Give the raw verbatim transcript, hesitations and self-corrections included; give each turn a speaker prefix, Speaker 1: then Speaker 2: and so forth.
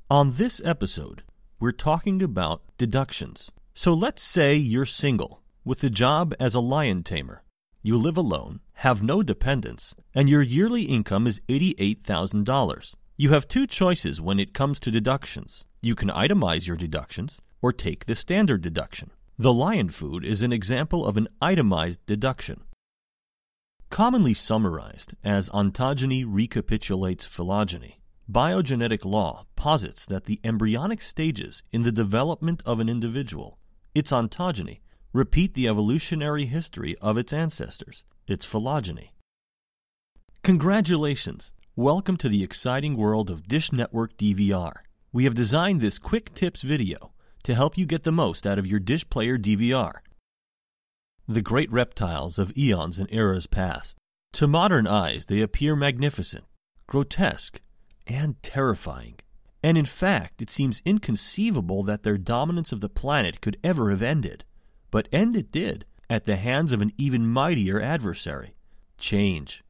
Speaker 1: On this episode, we're talking about deductions. So let's say you're single, with a job as a lion tamer. You live alone, have no dependents, and your yearly income is eighty-eight thousand dollars. You have two choices when it comes to deductions. You can itemize your deductions or take the standard deduction. The lion food is an example of an itemized deduction. Commonly summarized as ontogeny recapitulates phylogeny, biogenetic law posits that the embryonic stages in the development of an individual, its ontogeny, repeat the evolutionary history of its ancestors, its phylogeny. Congratulations! Welcome to the exciting world of Dish Network D V R. We have designed this quick tips video to help you get the most out of your Dish Player D V R. The great reptiles of eons and eras past. To modern eyes, they appear magnificent, grotesque, and terrifying. And in fact, it seems inconceivable that their dominance of the planet could ever have ended. But end it did, at the hands of an even mightier adversary, change.